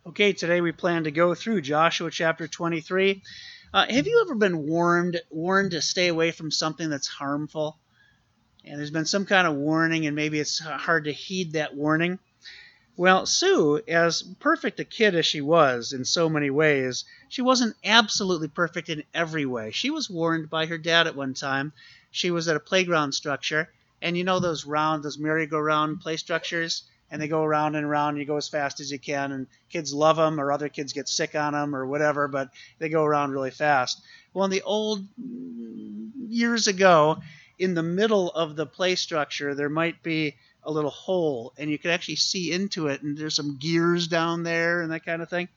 Okay, today we plan to go through Joshua chapter 23. Have you ever been warned to stay away from something that's harmful? And there's been some kind of warning, and maybe it's hard to heed that warning. Well, Sue, as perfect a kid as she was in so many ways, she wasn't absolutely perfect in every way. She was warned by her dad at one time. She was at a playground structure, and you know those merry-go-round play structures? And they go around and around, and you go as fast as you can, and kids love them, or other kids get sick on them, or whatever, but they go around really fast. Well, in the old years ago, in the middle of the play structure, there might be a little hole, and you could actually see into it, and there's some gears down there and that kind of thing.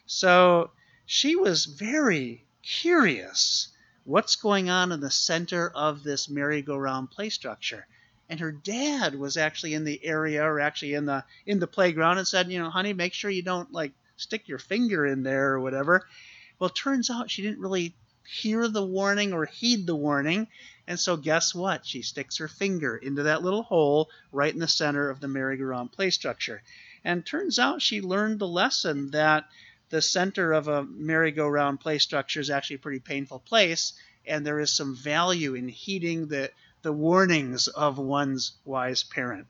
So she was very curious what's going on in the center of this merry-go-round play structure. And her dad was actually in the area, or actually in the playground, and said, honey, make sure you don't stick your finger in there or whatever. Well, it turns out she didn't really hear the warning or heed the warning. And so guess what? She sticks her finger into that little hole right in the center of the merry-go-round play structure. And turns out she learned the lesson that the center of a merry-go-round play structure is actually a pretty painful place, and there is some value in heeding the warnings of one's wise parent.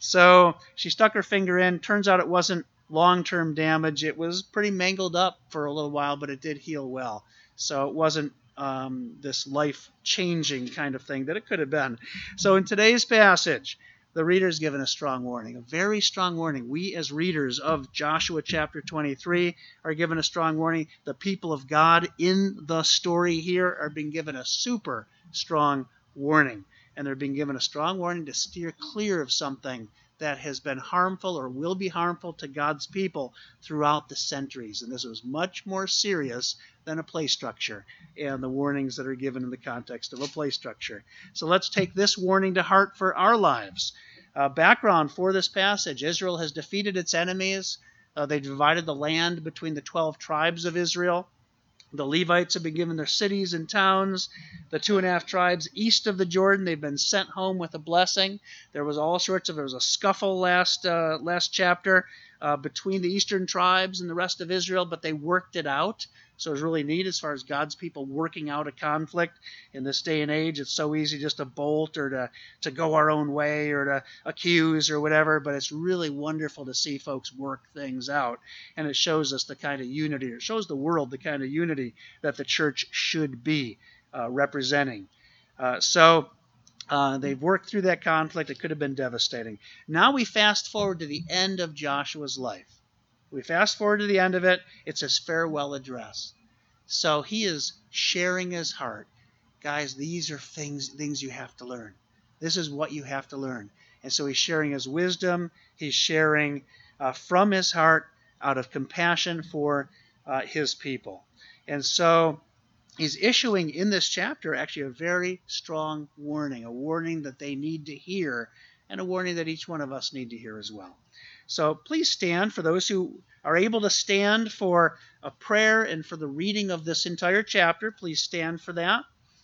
So she stuck her finger in. Turns out it wasn't long-term damage. It was pretty mangled up for a little while, but it did heal well. So it wasn't this life-changing kind of thing that it could have been. So in today's passage, the reader is given a strong warning, a very strong warning. We as readers of Joshua chapter 23 are given a strong warning. The people of God in the story here are being given a super strong warning. And they're being given a strong warning to steer clear of something that has been harmful or will be harmful to God's people throughout the centuries. And this was much more serious than a play structure and the warnings that are given in the context of a play structure. So let's take this warning to heart for our lives. Background for this passage: Israel has defeated its enemies. They divided the land between the 12 tribes of Israel. The Levites have been given their cities and towns. The 2.5 tribes east of the Jordan, they've been sent home with a blessing. There was a scuffle last chapter between the eastern tribes and the rest of Israel, but they worked it out. So it was really neat as far as God's people working out a conflict. In this day and age, it's so easy just to bolt or to go our own way or to accuse or whatever, but it's really wonderful to see folks work things out. And it shows us the kind of unity, it shows the world the kind of unity that the church should be representing. So they've worked through that conflict. It could have been devastating. Now we fast forward to the end of Joshua's life. We fast forward to the end of it. It's his farewell address. So he is sharing his heart. Guys, these are things you have to learn. This is what you have to learn. And so he's sharing his wisdom. He's sharing from his heart out of compassion for his people. And so he's issuing in this chapter actually a very strong warning, a warning that they need to hear, and a warning that each one of us need to hear as well. So please stand, for those who are able to stand, for a prayer and for the reading of this entire chapter. Please stand for that.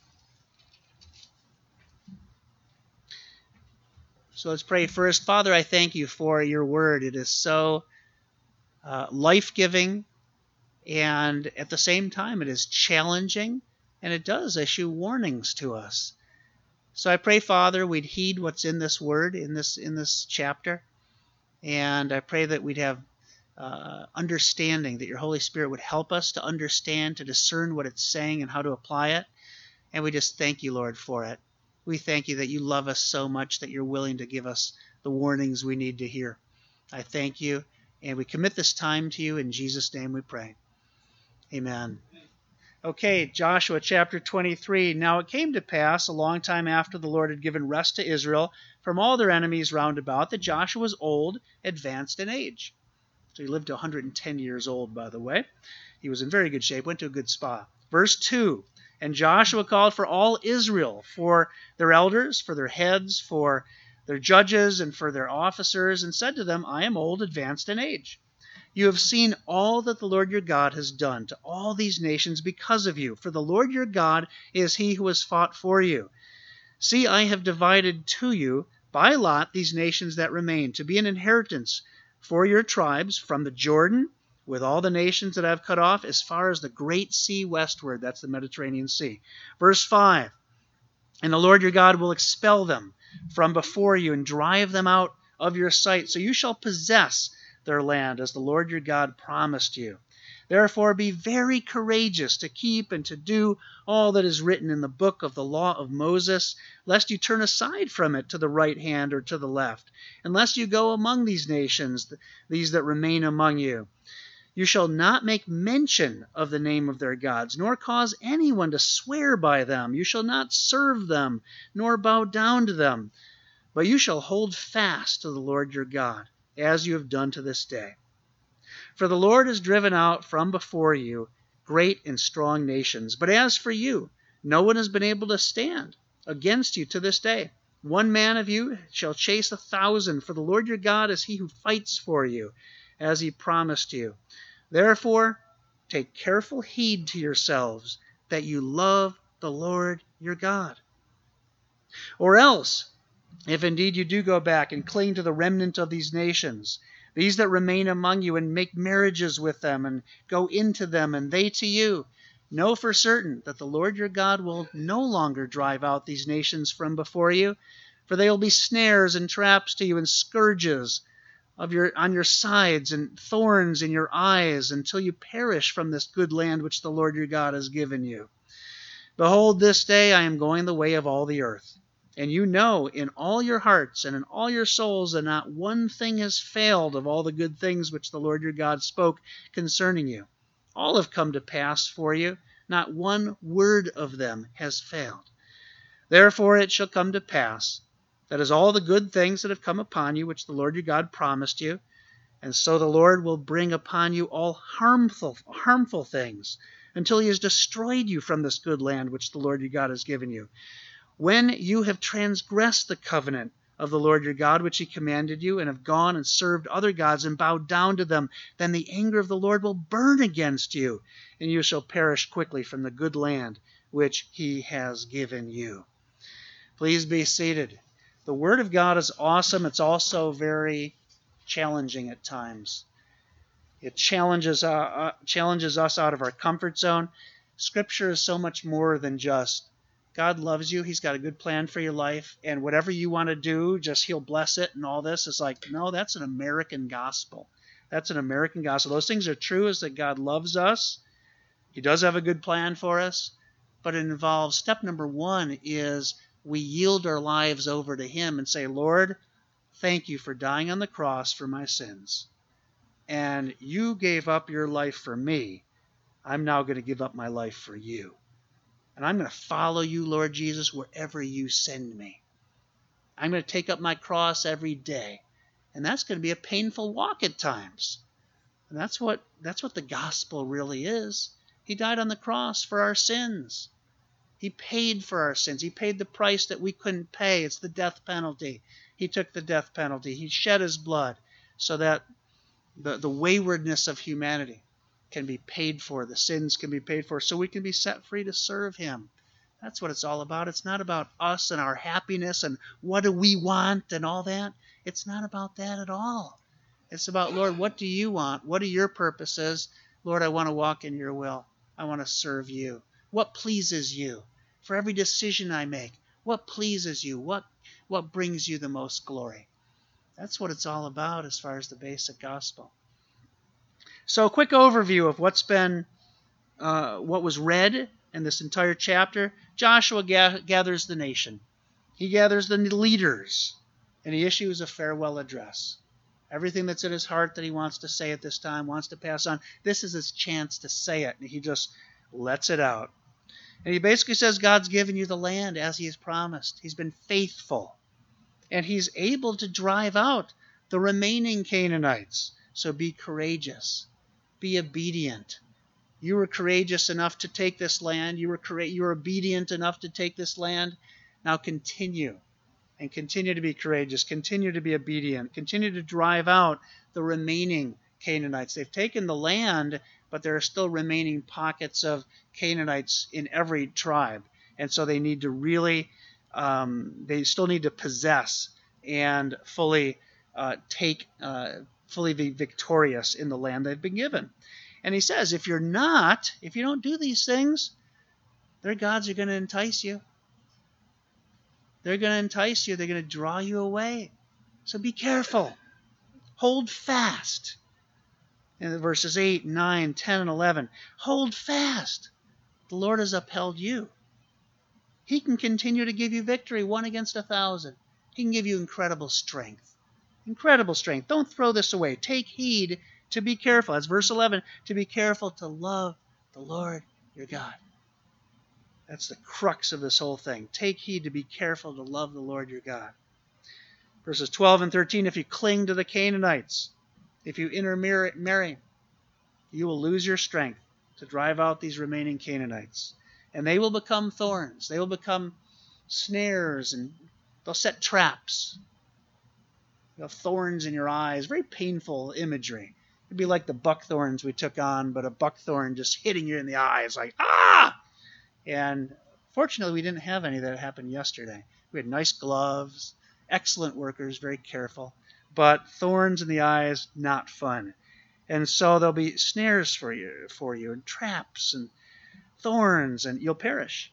So let's pray first. Father, I thank you for your word. It is so life-giving, and at the same time it is challenging, and it does issue warnings to us. So I pray, Father, we'd heed what's in this word, in this chapter. And I pray that we'd have understanding, that your Holy Spirit would help us to understand, to discern what it's saying and how to apply it. And we just thank you, Lord, for it. We thank you that you love us so much that you're willing to give us the warnings we need to hear. I thank you, and we commit this time to you. In Jesus' name we pray. Amen. Okay, Joshua chapter 23. Now it came to pass a long time after the Lord had given rest to Israel from all their enemies round about, that Joshua was old, advanced in age. So he lived to 110 years old, by the way. He was in very good shape, went to a good spa. Verse 2, and Joshua called for all Israel, for their elders, for their heads, for their judges, and for their officers, and said to them, I am old, advanced in age. You have seen all that the Lord your God has done to all these nations because of you. For the Lord your God is he who has fought for you. See, I have divided to you by lot these nations that remain, to be an inheritance for your tribes from the Jordan with all the nations that I've cut off as far as the great sea westward. That's the Mediterranean Sea. Verse 5, and the Lord your God will expel them from before you and drive them out of your sight. So you shall possess their land as the Lord your God promised you. Therefore be very courageous to keep and to do all that is written in the book of the law of Moses, lest you turn aside from it to the right hand or to the left, unless you go among these nations, these that remain among you. You shall not make mention of the name of their gods, nor cause anyone to swear by them. You shall not serve them, nor bow down to them. But you shall hold fast to the Lord your God, as you have done to this day. For the Lord has driven out from before you great and strong nations. But as for you, no one has been able to stand against you to this day. One man of you shall chase 1,000, for the Lord your God is he who fights for you, as he promised you. Therefore, take careful heed to yourselves that you love the Lord your God. Or else, if indeed you do go back and cling to the remnant of these nations, these that remain among you, and make marriages with them, and go into them, and they to you, know for certain that the Lord your God will no longer drive out these nations from before you, for they will be snares and traps to you, and scourges on your sides, and thorns in your eyes, until you perish from this good land which the Lord your God has given you. Behold, this day I am going the way of all the earth. And you know in all your hearts and in all your souls that not one thing has failed of all the good things which the Lord your God spoke concerning you. All have come to pass for you. Not one word of them has failed. Therefore it shall come to pass that as all the good things that have come upon you, which the Lord your God promised you, and so the Lord will bring upon you all harmful things, until he has destroyed you from this good land which the Lord your God has given you. When you have transgressed the covenant of the Lord your God, which he commanded you, and have gone and served other gods and bowed down to them, then the anger of the Lord will burn against you, and you shall perish quickly from the good land which he has given you. Please be seated. The Word of God is awesome. It's also very challenging at times. It challenges us out of our comfort zone. Scripture is so much more than just God loves you. He's got a good plan for your life. And whatever you want to do, just he'll bless it and all this. It's like, no, that's an American gospel. That's an American gospel. Those things are true, is that God loves us. He does have a good plan for us. But it involves, step number one is we yield our lives over to him and say, Lord, thank you for dying on the cross for my sins. And you gave up your life for me. I'm now going to give up my life for you. And I'm going to follow you, Lord Jesus, wherever you send me. I'm going to take up my cross every day. And that's going to be a painful walk at times. And that's what the gospel really is. He died on the cross for our sins. He paid for our sins. He paid the price that we couldn't pay. It's the death penalty. He took the death penalty. He shed his blood so that the waywardness of humanity can be paid for, the sins can be paid for, so we can be set free to serve him. That's what it's all about. It's not about us and our happiness and what do we want and all that. It's not about that at all. It's about, Lord, what do you want? What are your purposes? Lord, I want to walk in your will. I want to serve you. What pleases you? For every decision I make, what pleases you? What brings you the most glory? That's what it's all about as far as the basic gospel. So a quick overview of what was read in this entire chapter. Joshua gathers the nation. He gathers the leaders, and he issues a farewell address. Everything that's in his heart that he wants to say at this time, wants to pass on, this is his chance to say it, and he just lets it out. And he basically says, God's given you the land as he has promised. He's been faithful, and he's able to drive out the remaining Canaanites. So be courageous. Be obedient. You were courageous enough to take this land. You were obedient enough to take this land. Now continue. And continue to be courageous. Continue to be obedient. Continue to drive out the remaining Canaanites. They've taken the land, but there are still remaining pockets of Canaanites in every tribe. And so they need to really, they still need to possess and fully fully be victorious in the land they've been given. And he says, if you don't do these things, their gods are going to entice you. They're going to entice you. They're going to draw you away. So be careful. Hold fast. In verses 8, 9, 10, and 11, hold fast. The Lord has upheld you. He can continue to give you victory, 1 against 1,000. He can give you incredible strength. Incredible strength. Don't throw this away. Take heed to be careful. That's verse 11. To be careful to love the Lord your God. That's the crux of this whole thing. Take heed to be careful to love the Lord your God. Verses 12 and 13, if you cling to the Canaanites, if you intermarry, you will lose your strength to drive out these remaining Canaanites. And they will become thorns. They will become snares, and they'll set traps. You have thorns in your eyes. Very painful imagery. It'd be like the buckthorns we took on, but a buckthorn just hitting you in the eyes like, ah! And fortunately, we didn't have any that happened yesterday. We had nice gloves, excellent workers, very careful. But thorns in the eyes, not fun. And so there'll be snares for you, and traps and thorns, and you'll perish.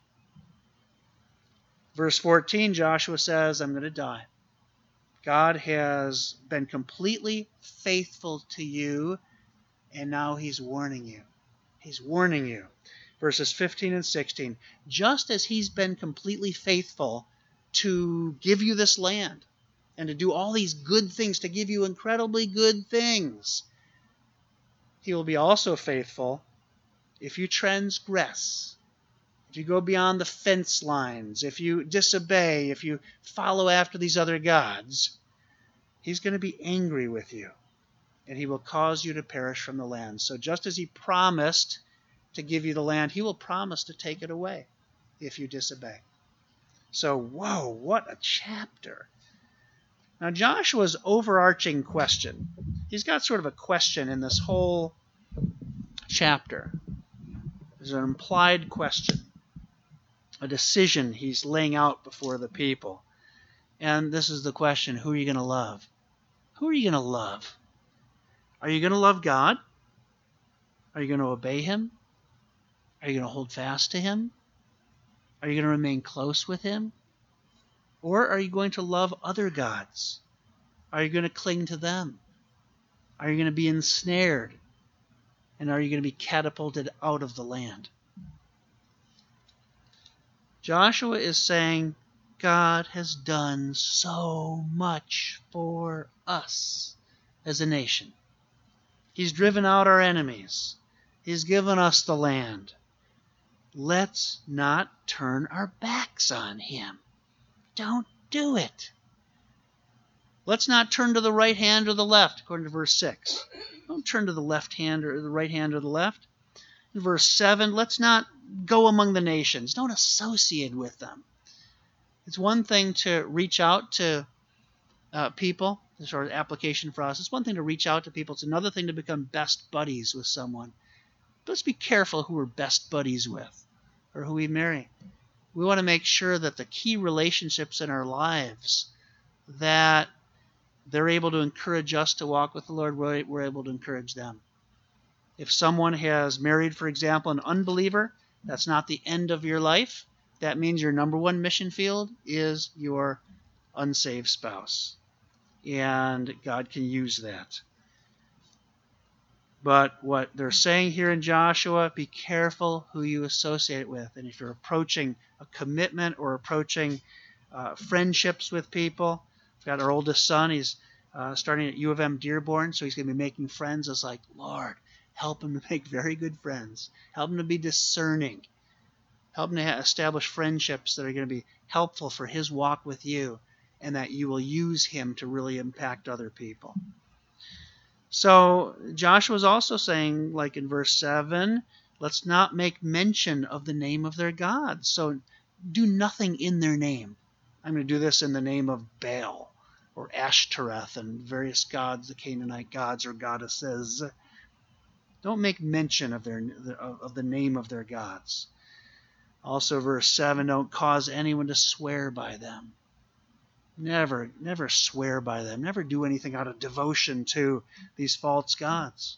Verse 14, Joshua says, I'm going to die. God has been completely faithful to you, and now he's warning you. He's warning you. Verses 15 and 16, just as he's been completely faithful to give you this land and to do all these good things, to give you incredibly good things, he will be also faithful if you transgress, if you go beyond the fence lines, if you disobey, if you follow after these other gods. He's going to be angry with you, and he will cause you to perish from the land. So just as he promised to give you the land, he will promise to take it away if you disobey. So, whoa, what a chapter. Now, Joshua's overarching question, he's got sort of a question in this whole chapter. There's an implied question, a decision he's laying out before the people. And this is the question, who are you going to love? Who are you going to love? Are you going to love God? Are you going to obey him? Are you going to hold fast to him? Are you going to remain close with him? Or are you going to love other gods? Are you going to cling to them? Are you going to be ensnared? And are you going to be catapulted out of the land? Joshua is saying, God has done so much for us as a nation. He's driven out our enemies. He's given us the land. Let's not turn our backs on him. Don't do it. Let's not turn to the right hand or the left, according to verse 6. Don't turn to the left hand or the right hand or the left. In verse 7, let's not go among the nations. Don't associate with them. It's one thing to reach out to people. This sort of application for us. It's one thing to reach out to people. It's another thing to become best buddies with someone. Let's be careful who we're best buddies with or who we marry. We want to make sure that the key relationships in our lives, that they're able to encourage us to walk with the Lord, we're able to encourage them. If someone has married, for example, an unbeliever, that's not the end of your life. That means your number one mission field is your unsaved spouse. And God can use that. But what they're saying here in Joshua, be careful who you associate with. And if you're approaching a commitment or approaching friendships with people, we've got our oldest son, he's starting at U of M Dearborn, so he's going to be making friends. It's like, Lord, help him to make very good friends. Help him to be discerning. Help him to establish friendships that are going to be helpful for his walk with you, and that you will use him to really impact other people. So Joshua's also saying, like in verse 7, let's not make mention of the name of their gods. So do nothing in their name. I'm going to do this in the name of Baal or Ashtoreth and various gods, the Canaanite gods or goddesses. Don't make mention of the name of their gods. Also verse 7, don't cause anyone to swear by them. Never swear by them. Never do anything out of devotion to these false gods.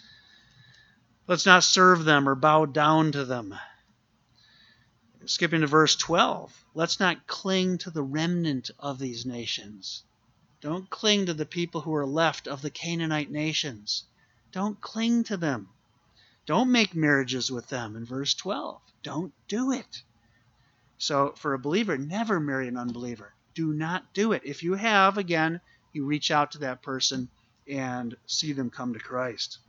Let's not serve them or bow down to them. Skipping to verse 12. Let's not cling to the remnant of these nations. Don't cling to the people who are left of the Canaanite nations. Don't cling to them. Don't make marriages with them in verse 12. Don't do it. So for a believer, never marry an unbeliever. Do not do it. If you have, again, you reach out to that person and see them come to Christ.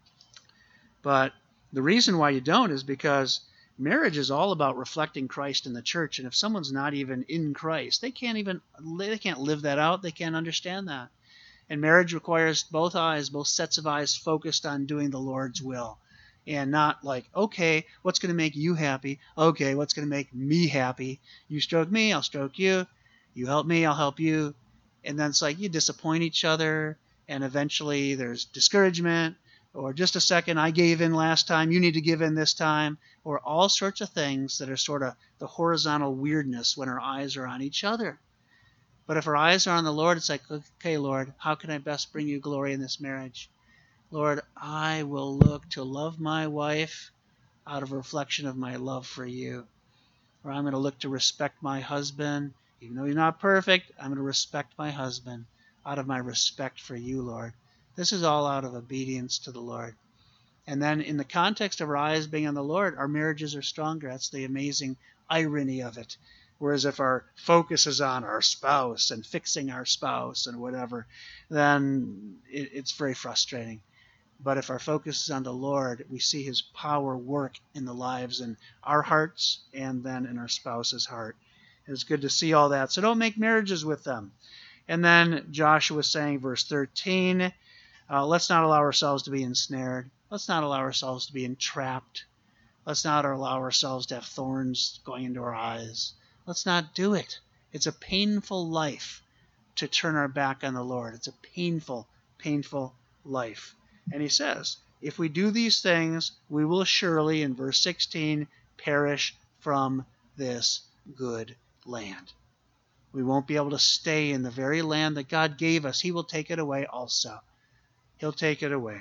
But the reason why you don't is because marriage is all about reflecting Christ in the church. And if someone's not even in Christ, they can't live that out. They can't understand that. And marriage requires both sets of eyes focused on doing the Lord's will. And not like, okay, what's going to make you happy? Okay, what's going to make me happy? You stroke me, I'll stroke you. You help me, I'll help you. And then it's like you disappoint each other, and eventually there's discouragement, or just a second, I gave in last time, you need to give in this time, or all sorts of things that are sort of the horizontal weirdness when our eyes are on each other. But if our eyes are on the Lord, it's like, okay, Lord, how can I best bring you glory in this marriage? Lord, I will look to love my wife out of a reflection of my love for you. Or I'm going to look to respect my husband. Even though he's not perfect, I'm going to respect my husband out of my respect for you, Lord. This is all out of obedience to the Lord. And then in the context of our eyes being on the Lord, our marriages are stronger. That's the amazing irony of it. Whereas if our focus is on our spouse and fixing our spouse and whatever, then it's very frustrating. But if our focus is on the Lord, we see his power work in the lives in our hearts and then in our spouse's heart. It's good to see all that. So don't make marriages with them. And then Joshua is saying, verse 13, let's not allow ourselves to be ensnared. Let's not allow ourselves to be entrapped. Let's not allow ourselves to have thorns going into our eyes. Let's not do it. It's a painful life to turn our back on the Lord. It's a painful, painful life. And he says, if we do these things, we will surely, in verse 16, perish from this good land. We won't be able to stay in the very land that God gave us. He will take it away also. He'll take it away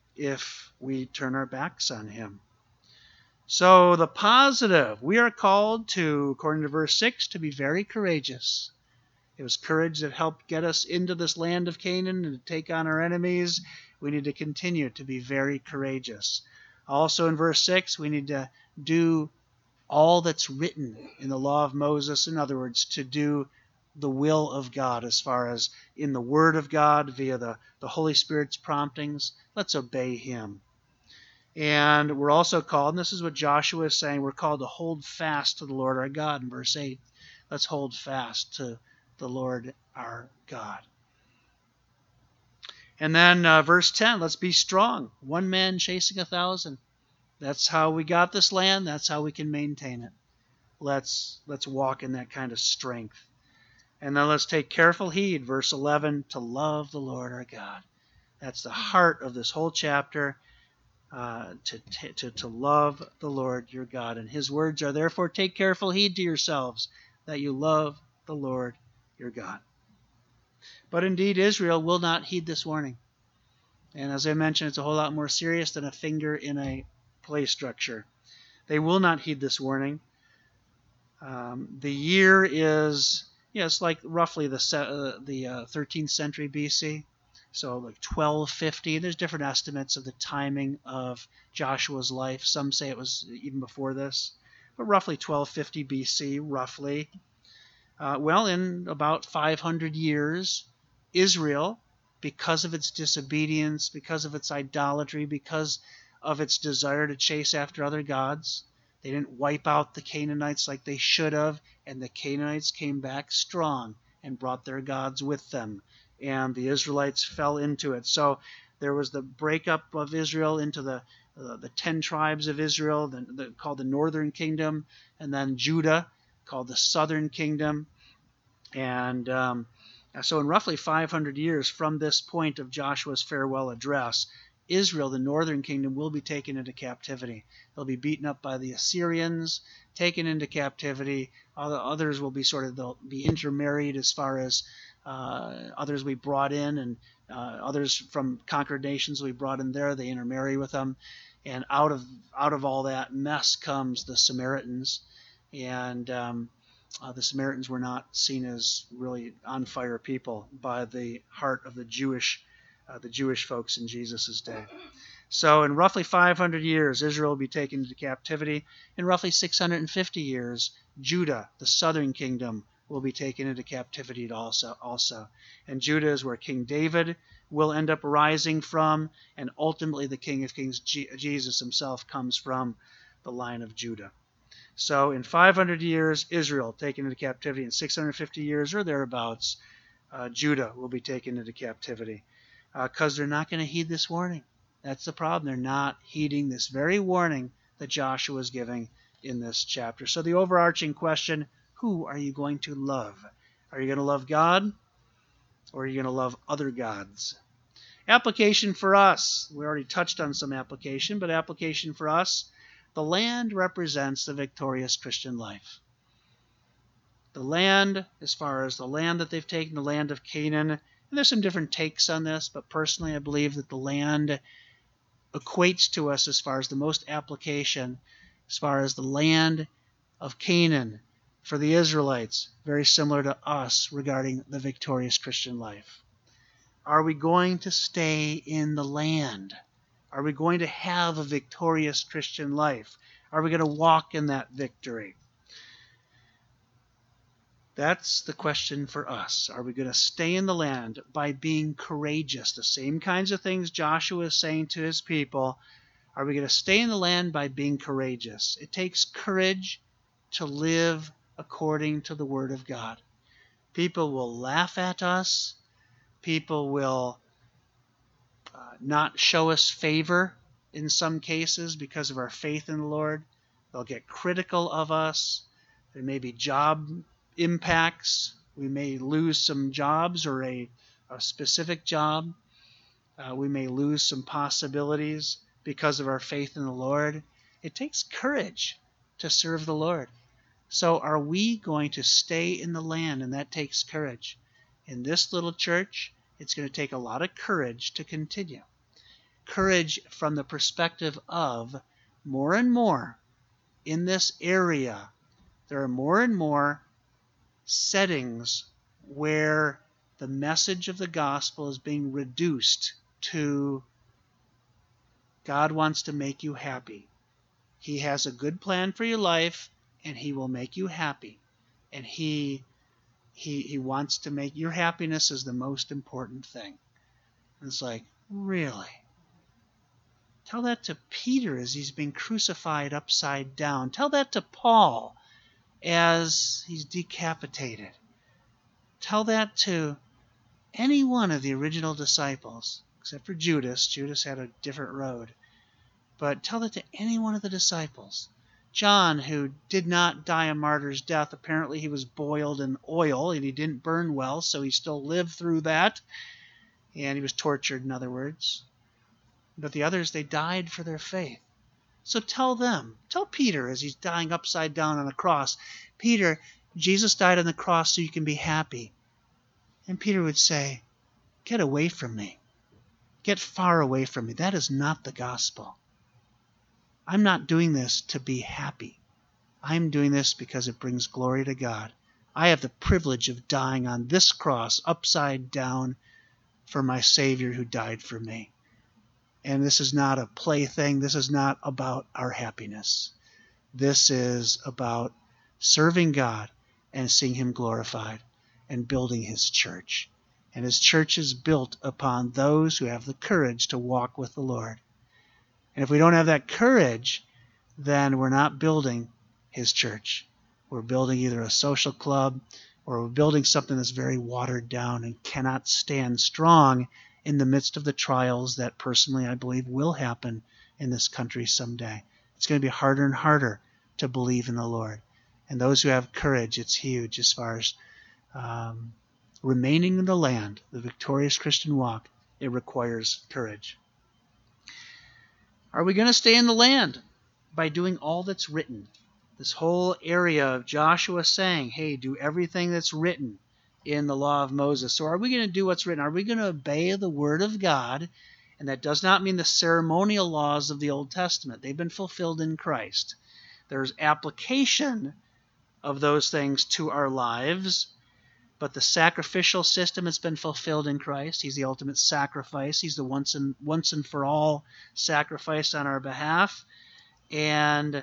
if we turn our backs on him. So the positive, we are called to, according to verse 6, to be very courageous. It was courage that helped get us into this land of Canaan and to take on our enemies. We need to continue to be very courageous. Also in verse 6, we need to do all that's written in the law of Moses. In other words, to do the will of God as far as in the Word of God via the Holy Spirit's promptings. Let's obey him. And we're also called, and this is what Joshua is saying, we're called to hold fast to the Lord our God in verse 8. Let's hold fast to the Lord our God. And then verse 10, let's be strong. One man chasing 1,000. That's how we got this land. That's how we can maintain it. Let's walk in that kind of strength. And then let's take careful heed, verse 11, to love the Lord our God. That's the heart of this whole chapter, to love the Lord your God. And his words are, therefore take careful heed to yourselves, that you love the Lord your God. But indeed, Israel will not heed this warning. And as I mentioned, it's a whole lot more serious than a finger in a play structure. They will not heed this warning. The year is, it's like roughly the 13th century BC. So like 1250. There's different estimates of the timing of Joshua's life. Some say it was even before this. But roughly 1250 BC, roughly. In about 500 years, Israel, because of its disobedience, because of its idolatry, because of its desire to chase after other gods, they didn't wipe out the Canaanites like they should have, and the Canaanites came back strong and brought their gods with them, and the Israelites fell into it. So there was the breakup of Israel into the 10 tribes of Israel, called the northern kingdom, and then Judah, called the southern kingdom. And so in roughly 500 years from this point of Joshua's farewell address, Israel, the northern kingdom, will be taken into captivity. They'll be beaten up by the Assyrians, taken into captivity. Others will be they'll be intermarried as far as others we brought in, and others from conquered nations we brought in there. They intermarry with them. And out of all that mess comes the Samaritans. And the Samaritans were not seen as really on fire people by the heart of the Jewish folks in Jesus' day. So in roughly 500 years, Israel will be taken into captivity. In roughly 650 years, Judah, the southern kingdom, will be taken into captivity also. And Judah is where King David will end up rising from, and ultimately the King of Kings, Jesus himself, comes from the line of Judah. So in 500 years, Israel taken into captivity. In 650 years or thereabouts, Judah will be taken into captivity. Because they're not going to heed this warning. That's the problem. They're not heeding this very warning that Joshua is giving in this chapter. So the overarching question, who are you going to love? Are you going to love God, or are you going to love other gods? Application for us. We already touched on some application, but application for us. The land represents the victorious Christian life. The land, as far as the land that they've taken, the land of Canaan, and there's some different takes on this, but personally I believe that the land equates to us as far as the most application, as far as the land of Canaan for the Israelites, very similar to us regarding the victorious Christian life. Are we going to stay in the land? Are we going to have a victorious Christian life? Are we going to walk in that victory? That's the question for us. Are we going to stay in the land by being courageous? The same kinds of things Joshua is saying to his people. Are we going to stay in the land by being courageous? It takes courage to live according to the Word of God. People will laugh at us. People will not show us favor in some cases because of our faith in the Lord. They'll get critical of us. There may be job impacts. We may lose some jobs or a specific job. We may lose some possibilities because of our faith in the Lord. It takes courage to serve the Lord. So are we going to stay in the land? And that takes courage. In this little church, it's going to take a lot of courage to continue. Courage from the perspective of more and more in this area, there are more and more settings where the message of the gospel is being reduced to God wants to make you happy. He has a good plan for your life, and He will make you happy. And He wants to make your happiness is the most important thing. And it's like, really? Tell that to Peter as he's being crucified upside down. Tell that to Paul as he's decapitated. Tell that to any one of the original disciples, except for Judas. Judas had a different road. But tell that to any one of the disciples. John, who did not die a martyr's death, apparently he was boiled in oil and he didn't burn well, so he still lived through that. And he was tortured, in other words. But the others, they died for their faith. So tell them, tell Peter as he's dying upside down on a cross, Peter, Jesus died on the cross so you can be happy. And Peter would say, get away from me. Get far away from me. That is not the gospel. I'm not doing this to be happy. I'm doing this because it brings glory to God. I have the privilege of dying on this cross upside down for my Savior who died for me. And this is not a plaything. This is not about our happiness. This is about serving God and seeing Him glorified and building His church. And His church is built upon those who have the courage to walk with the Lord. And if we don't have that courage, then we're not building His church. We're building either a social club or we're building something that's very watered down and cannot stand strong in the midst of the trials that personally I believe will happen in this country someday. It's going to be harder and harder to believe in the Lord. And those who have courage, it's huge as far as remaining in the land, the victorious Christian walk. It requires courage. Are we going to stay in the land? By doing all that's written. This whole area of Joshua saying, hey, do everything that's written in the law of Moses. So are we going to do what's written? Are we going to obey the word of God? And that does not mean the ceremonial laws of the Old Testament. They've been fulfilled in Christ. There's application of those things to our lives, but the sacrificial system has been fulfilled in Christ. He's the ultimate sacrifice. He's the once and for all sacrifice on our behalf. And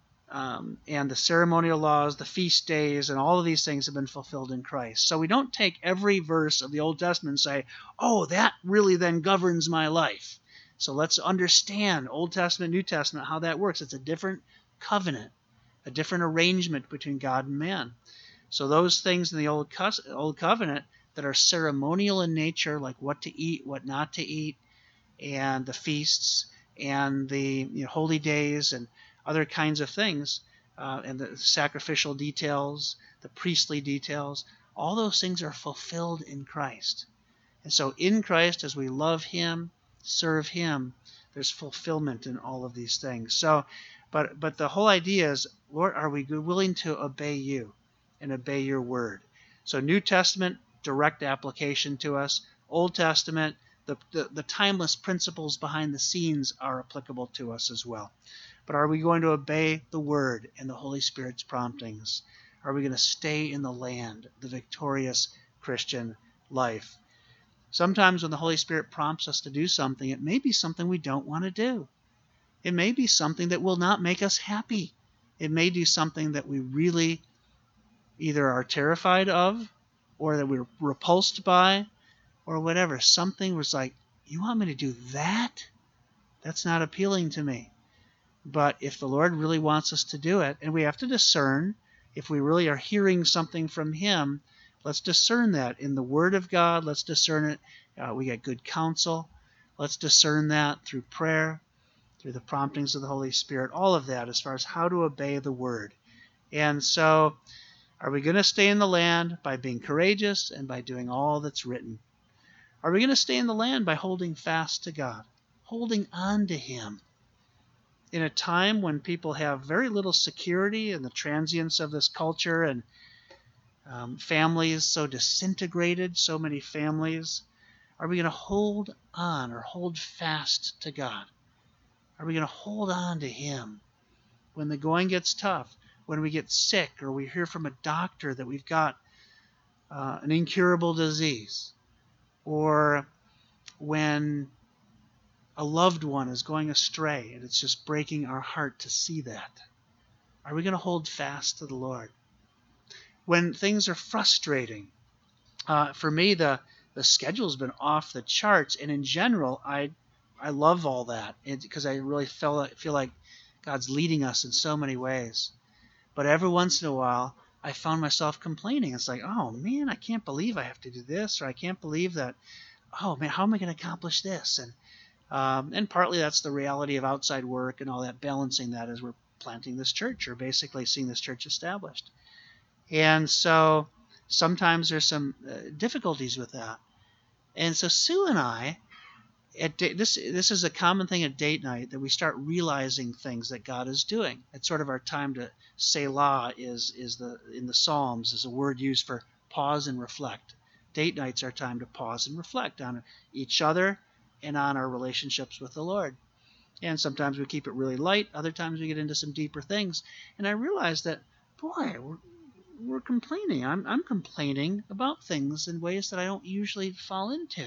the ceremonial laws, the feast days, and all of these things have been fulfilled in Christ. So we don't take every verse of the Old Testament and say, oh, that really then governs my life. So let's understand Old Testament, New Testament, how that works. It's a different covenant, a different arrangement between God and man. So those things in the Old Covenant that are ceremonial in nature, like what to eat, what not to eat, and the feasts, and the holy days, and other kinds of things, and the sacrificial details, the priestly details, all those things are fulfilled in Christ. And so in Christ, as we love Him, serve Him, there's fulfillment in all of these things. So, but the whole idea is, Lord, are we willing to obey You and obey Your word? So New Testament, direct application to us. Old Testament, the timeless principles behind the scenes are applicable to us as well. But are we going to obey the Word and the Holy Spirit's promptings? Are we going to stay in the land, the victorious Christian life? Sometimes when the Holy Spirit prompts us to do something, it may be something we don't want to do. It may be something that will not make us happy. It may do something that we really either are terrified of, or that we're repulsed by, or whatever. Something was like, you want me to do that? That's not appealing to me. But if the Lord really wants us to do it, and we have to discern, if we really are hearing something from Him, let's discern that in the Word of God. Let's discern it. We get good counsel. Let's discern that through prayer, through the promptings of the Holy Spirit, all of that as far as how to obey the Word. And so, are we going to stay in the land by being courageous and by doing all that's written? Are we going to stay in the land by holding fast to God, holding on to Him? In a time when people have very little security in the transience of this culture, and families so disintegrated, so many families, are we going to hold on or hold fast to God? Are we going to hold on to Him when the going gets tough, when we get sick, or we hear from a doctor that we've got an incurable disease, or when a loved one is going astray, and it's just breaking our heart to see that? Are we going to hold fast to the Lord? When things are frustrating, for me, the schedule's been off the charts, and in general, I love all that because I really feel like God's leading us in so many ways. But every once in a while, I found myself complaining. It's like, oh man, I can't believe I have to do this, or I can't believe that. Oh man, how am I going to accomplish this? And partly that's the reality of outside work and all that, balancing that as we're planting this church, or basically seeing this church established. And so sometimes there's some difficulties with that. And so Sue and I, this is a common thing at date night, that we start realizing things that God is doing. It's sort of our time to Selah in the Psalms is a word used for pause and reflect. Date night's our time to pause and reflect on each other and on our relationships with the Lord. And sometimes we keep it really light. Other times we get into some deeper things. And I realized that, boy, we're complaining. I'm complaining about things in ways that I don't usually fall into.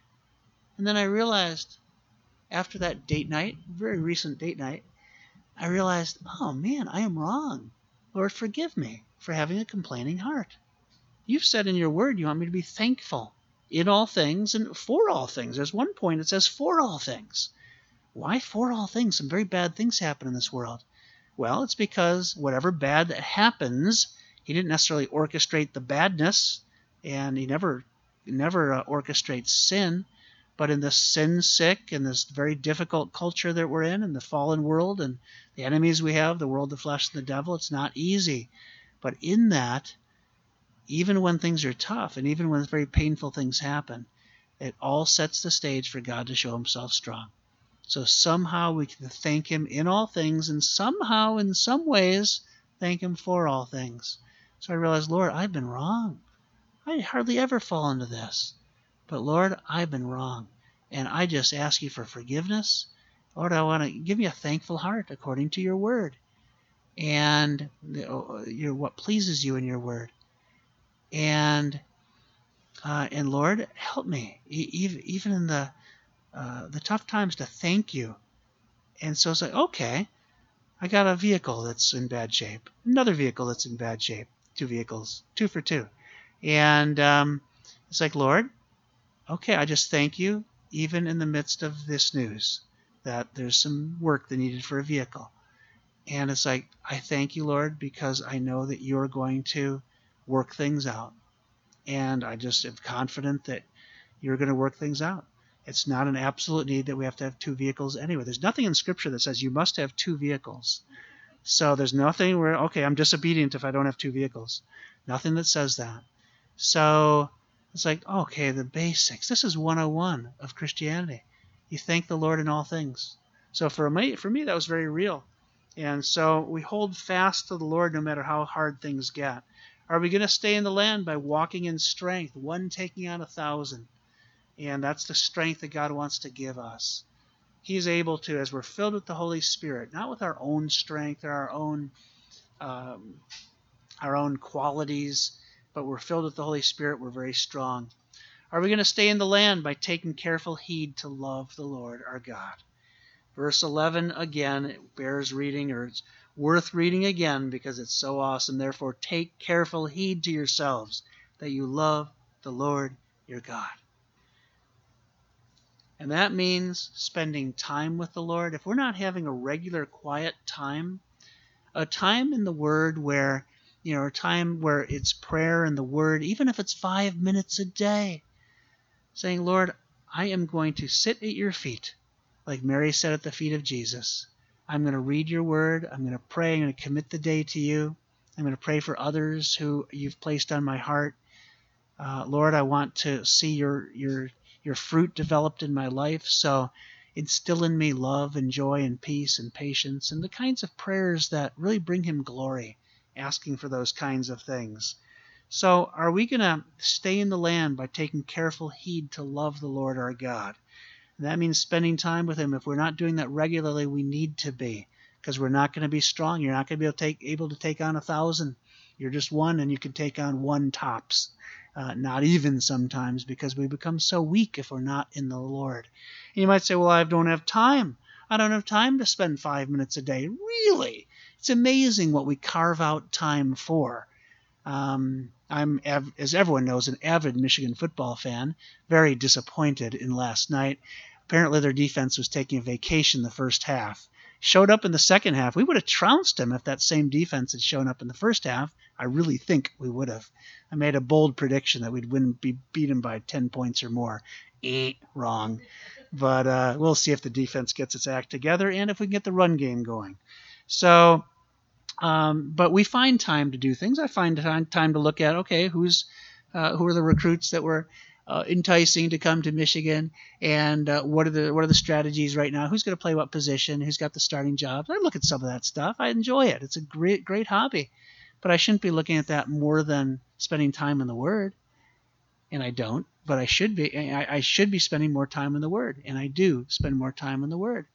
And then I realized, after that date night, very recent date night, I realized, oh man, I am wrong. Lord, forgive me for having a complaining heart. You've said in your word you want me to be thankful in all things and for all things. There's one point it says for all things. Why for all things? Some very bad things happen in this world. Well, it's because whatever bad that happens, He didn't necessarily orchestrate the badness, and He never orchestrates sin. But in this sin-sick and this very difficult culture that we're in the fallen world, and the enemies we have, the world, the flesh, and the devil, it's not easy. But in that, even when things are tough, and even when very painful things happen, it all sets the stage for God to show Himself strong. So somehow we can thank him in all things, and somehow, in some ways, thank him for all things. So I realized, Lord, I've been wrong. I hardly ever fall into this. But Lord, I've been wrong. And I just ask you for forgiveness. Lord, I want to give me a thankful heart according to your word. And what pleases you in your word. And Lord, help me, even in the tough times, to thank you. And so it's like, okay, I got a vehicle that's in bad shape, another vehicle that's in bad shape, 2 vehicles, 2 for 2. And it's like, Lord, okay, I just thank you, even in the midst of this news, that there's some work that needed for a vehicle. And it's like, I thank you, Lord, because I know that you're going to work things out. And I just am confident that you're going to work things out. It's not an absolute need that we have to have 2 vehicles anyway. There's nothing in Scripture that says you must have 2 vehicles. So there's nothing where, okay, I'm disobedient if I don't have 2 vehicles. Nothing that says that. So it's like, okay, the basics. This is 101 of Christianity. You thank the Lord in all things. So for me, that was very real. And so we hold fast to the Lord no matter how hard things get. Are we going to stay in the land by walking in strength, one taking on 1,000? And that's the strength that God wants to give us. He's able to, as we're filled with the Holy Spirit, not with our own strength or our own qualities, but we're filled with the Holy Spirit, we're very strong. Are we going to stay in the land by taking careful heed to love the Lord our God? Verse 11, again, it bears reading, or it's worth reading again because it's so awesome. Therefore, take careful heed to yourselves that you love the Lord your God. And that means spending time with the Lord. If we're not having a regular quiet time, a time in the Word where, a time where it's prayer and the Word, even if it's 5 minutes a day, saying, Lord, I am going to sit at your feet, like Mary sat at the feet of Jesus. I'm going to read your Word. I'm going to pray. I'm going to commit the day to you. I'm going to pray for others who you've placed on my heart. Lord, I want to see your fruit developed in my life, so instill in me love and joy and peace and patience and the kinds of prayers that really bring him glory, asking for those kinds of things. So are we going to stay in the land by taking careful heed to love the Lord our God? And that means spending time with him. If we're not doing that regularly, we need to be, because we're not going to be strong. You're not going to be able to take on 1,000. You're just one, and you can take on 1 tops. Not even sometimes, because we become so weak if we're not in the Lord. And you might say, well, I don't have time. I don't have time to spend 5 minutes a day. Really? It's amazing what we carve out time for. I'm, as everyone knows, an avid Michigan football fan, very disappointed in last night. Apparently their defense was taking a vacation the first half. Showed up in the second half. We would have trounced them if that same defense had shown up in the first half. I really think we would have. I made a bold prediction that we'd be beaten by 10 points or more. Wrong. But we'll see if the defense gets its act together and if we can get the run game going. So, but we find time to do things. I find time to look at, okay, who are the recruits that were enticing to come to Michigan, and what are the strategies right now? Who's going to play what position? Who's got the starting jobs? I look at some of that stuff. I enjoy it. It's a great hobby, but I shouldn't be looking at that more than spending time in the Word. And I don't, but I should be. I should be spending more time in the Word, and I do spend more time in the Word.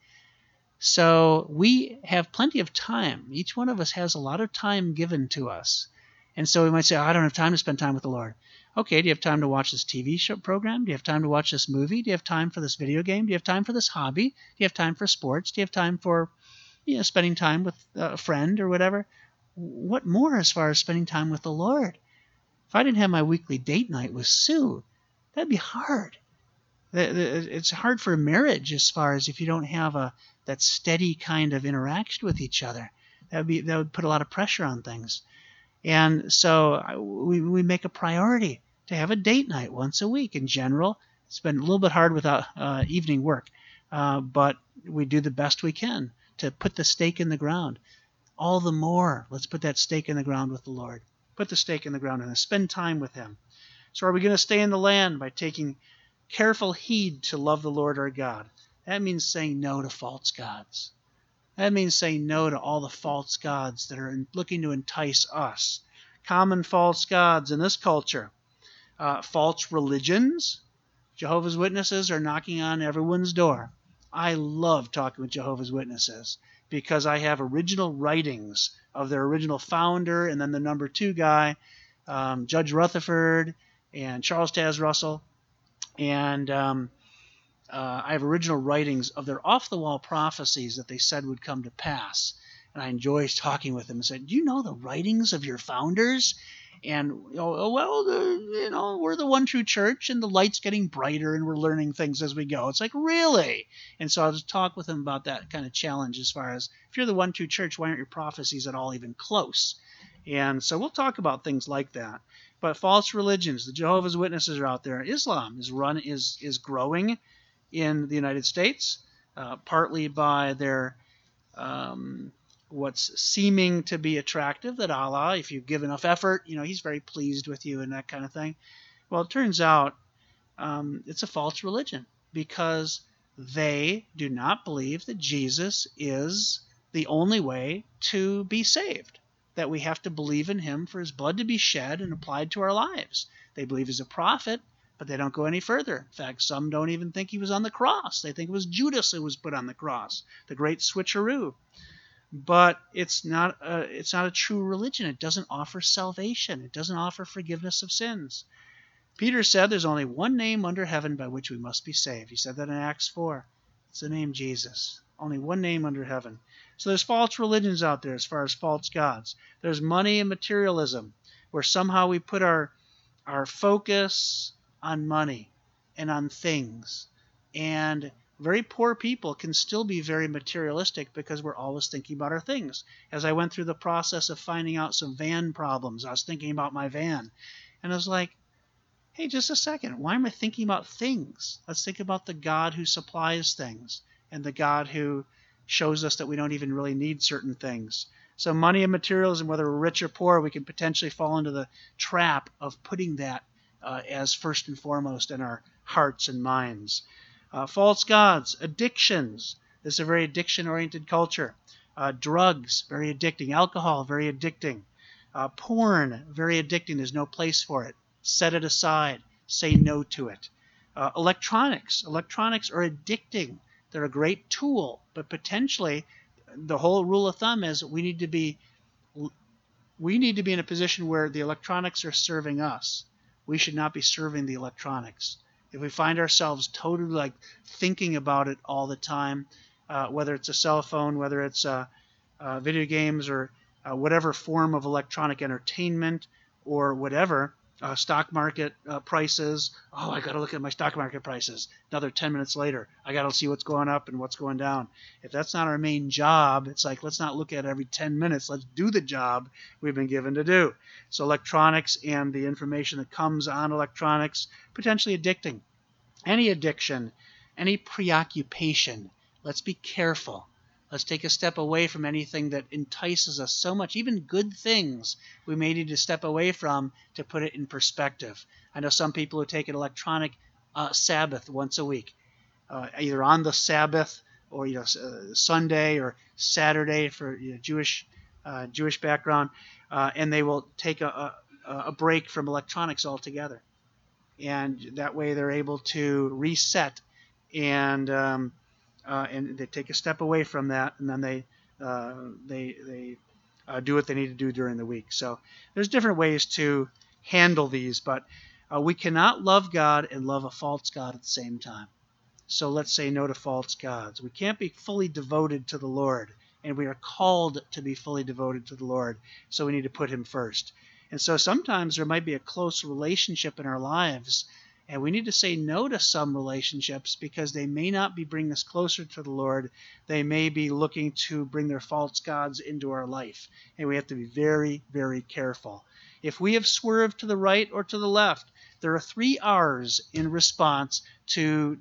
So we have plenty of time. Each one of us has a lot of time given to us. And so we might say, I don't have time to spend time with the Lord. Okay, do you have time to watch this TV show program? Do you have time to watch this movie? Do you have time for this video game? Do you have time for this hobby? Do you have time for sports? Do you have time for spending time with a friend or whatever? What more as far as spending time with the Lord? If I didn't have my weekly date night with Sue, that'd be hard. It's hard for a marriage as far as if you don't have that steady kind of interaction with each other. That would put a lot of pressure on things. And so we make a priority to have a date night once a week. In general, it's been a little bit hard without evening work, but we do the best we can to put the stake in the ground. All the more, let's put that stake in the ground with the Lord. Put the stake in the ground and spend time with him. So are we going to stay in the land by taking careful heed to love the Lord our God? That means saying no to false gods. That means saying no to all the false gods that are looking to entice us. Common false gods in this culture. False religions. Jehovah's Witnesses are knocking on everyone's door. I love talking with Jehovah's Witnesses because I have original writings of their original founder and then the number 2 guy, Judge Rutherford and Charles Taz Russell. And I have original writings of their off-the-wall prophecies that they said would come to pass. And I enjoy talking with them and said, do you know the writings of your founders? And, we're the one true church, and the light's getting brighter, and we're learning things as we go. It's like, really? And so I'll just talk with them about that kind of challenge as far as, if you're the one true church, why aren't your prophecies at all even close? And so we'll talk about things like that. But false religions, the Jehovah's Witnesses are out there. Islam is growing in the United States, partly by their what's seeming to be attractive, that Allah, if you give enough effort, he's very pleased with you and that kind of thing. Well, it turns out it's a false religion because they do not believe that Jesus is the only way to be saved, that we have to believe in him for his blood to be shed and applied to our lives. They believe he's a prophet, but they don't go any further. In fact, some don't even think he was on the cross. They think it was Judas who was put on the cross, the great switcheroo. But it's not a true religion. It doesn't offer salvation. It doesn't offer forgiveness of sins. Peter said there's only one name under heaven by which we must be saved. He said that in Acts 4. It's the name Jesus. Only one name under heaven. So there's false religions out there as far as false gods. There's money and materialism, where somehow we put our focus on money and on things. And very poor people can still be very materialistic because we're always thinking about our things. As I went through the process of finding out some van problems, I was thinking about my van. And I was like, hey, just a second. Why am I thinking about things? Let's think about the God who supplies things and the God who shows us that we don't even really need certain things. So money and materialism, whether we're rich or poor, we can potentially fall into the trap of putting that as first and foremost in our hearts and minds. False gods, addictions. This is a very addiction-oriented culture. Drugs, very addicting. Alcohol, very addicting. Porn, very addicting. There's no place for it. Set it aside. Say no to it. Electronics. Electronics are addicting. They're a great tool, but potentially the whole rule of thumb is we need to be in a position where the electronics are serving us. We should not be serving the electronics. If we find ourselves totally thinking about it all the time, whether it's a cell phone, whether it's video games or whatever form of electronic entertainment or whatever, stock market prices. Oh, I got to look at my stock market prices. Another 10 minutes later, I got to see what's going up and what's going down. If that's not our main job, it's like, let's not look at it every 10 minutes. Let's do the job we've been given to do. So electronics and the information that comes on electronics, potentially addicting. Any addiction, any preoccupation, let's be careful. Let's take a step away from anything that entices us so much. Even good things we may need to step away from to put it in perspective. I know some people who take an electronic Sabbath once a week, either on the Sabbath or Sunday or Saturday for Jewish background, and they will take a break from electronics altogether. And that way they're able to reset and they take a step away from that, and then they do what they need to do during the week. So there's different ways to handle these, but we cannot love God and love a false god at the same time. So let's say no to false gods. We can't be fully devoted to the Lord, and we are called to be fully devoted to the Lord, so we need to put him first. And so sometimes there might be a close relationship in our lives, and we need to say no to some relationships because they may not be bringing us closer to the Lord. They may be looking to bring their false gods into our life, and we have to be very, very careful. If we have swerved to the right or to the left, there are 3 R's in response to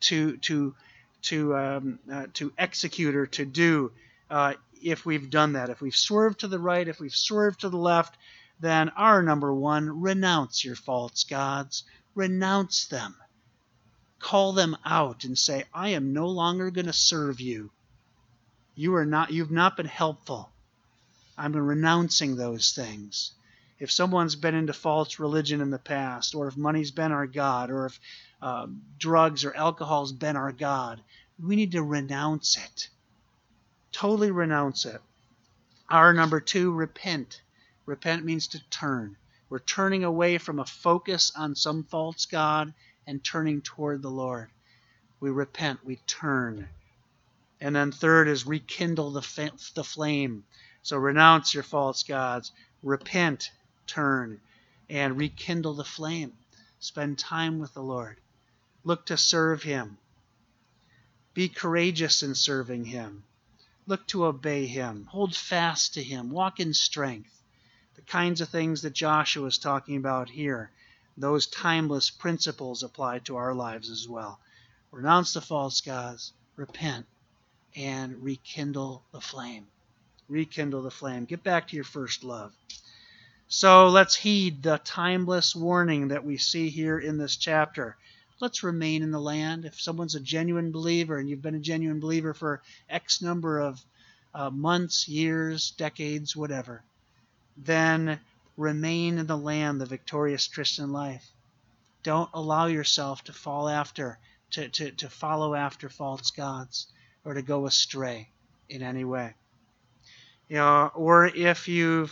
execute or to do. If we've done that, if we've swerved to the right, if we've swerved to the left, then our number 1, renounce your false gods. Renounce them. call them out and say, I am no longer going to serve you. You've not been helpful. I'm renouncing those things. If someone's been into false religion in the past, or if money's been our God, or if drugs or alcohol's been our God, we need to renounce it. Totally renounce it. Our number 2, repent. Repent means to turn. We're turning away from a focus on some false god and turning toward the Lord. We repent, we turn. And then third is rekindle the flame. So renounce your false gods, repent, turn, and rekindle the flame. Spend time with the Lord. Look to serve Him. Be courageous in serving Him. Look to obey Him. Hold fast to Him. Walk in strength. The kinds of things that Joshua is talking about here, those timeless principles apply to our lives as well. Renounce the false gods, repent, and rekindle the flame. Rekindle the flame. Get back to your first love. So let's heed the timeless warning that we see here in this chapter. Let's remain in the land. If someone's a genuine believer and you've been a genuine believer for X number of months, years, decades, whatever, then remain in the land, the victorious Christian life. Don't allow yourself to fall after, to follow after false gods or to go astray in any way. Or if you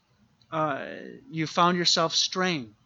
found yourself straying,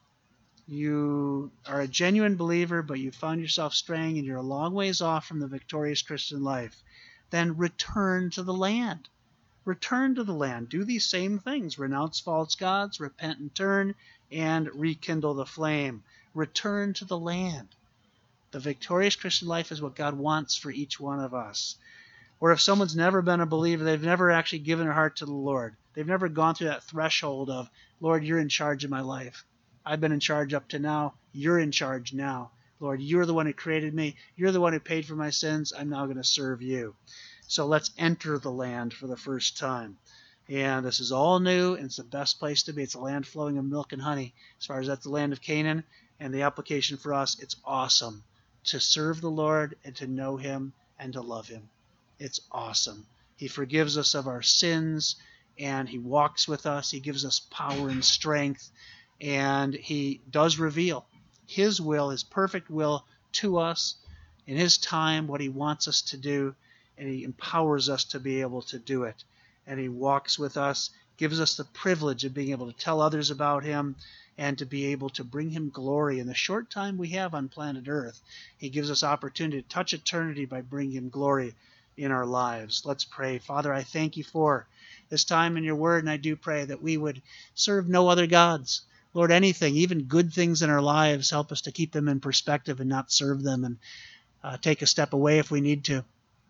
you are a genuine believer, but you found yourself straying and you're a long ways off from the victorious Christian life, then return to the land. Return to the land. Do these same things. Renounce false gods, repent and turn, and rekindle the flame. Return to the land. The victorious Christian life is what God wants for each one of us. Or if someone's never been a believer, they've never actually given their heart to the Lord. They've never gone through that threshold of, Lord, you're in charge of my life. I've been in charge up to now. You're in charge now. Lord, you're the one who created me. You're the one who paid for my sins. I'm now going to serve you. So let's enter the land for the first time. And this is all new, and it's the best place to be. It's a land flowing of milk and honey. As far as that's the land of Canaan, and the application for us, it's awesome to serve the Lord and to know Him and to love Him. It's awesome. He forgives us of our sins, and He walks with us. He gives us power and strength, and He does reveal His will, His perfect will to us in His time, what He wants us to do, and He empowers us to be able to do it. And He walks with us, gives us the privilege of being able to tell others about Him and to be able to bring Him glory in the short time we have on planet Earth. He gives us opportunity to touch eternity by bringing Him glory in our lives. Let's pray. Father, I thank You for this time in Your word, and I do pray that we would serve no other gods. Lord, anything, even good things in our lives, help us to keep them in perspective and not serve them, and take a step away if we need to.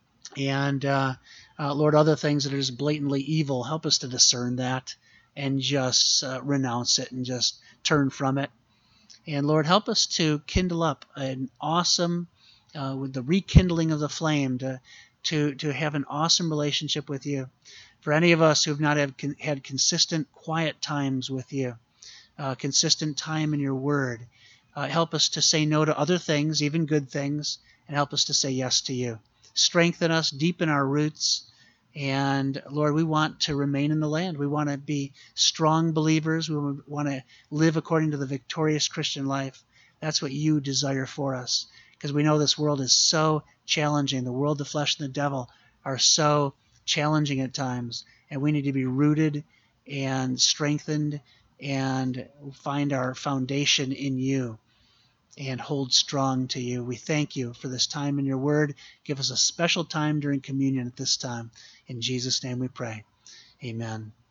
And Lord, other things that are just blatantly evil, help us to discern that and just renounce it and just turn from it. And Lord, help us to kindle up an awesome, with the rekindling of the flame, to have an awesome relationship with You. For any of us who have not had consistent quiet times with You, consistent time in Your word, help us to say no to other things, even good things, and help us to say yes to You. Strengthen us, deepen our roots, and Lord, we want to remain in the land. We want to be strong believers. We want to live according to the victorious Christian life. That's what You desire for us, because we know this world is so challenging. The world, the flesh, and the devil are so challenging at times, and we need to be rooted and strengthened and find our foundation in You and hold strong to You. We thank You for this time in Your word. Give us a special time during communion at this time. In Jesus' name we pray. Amen.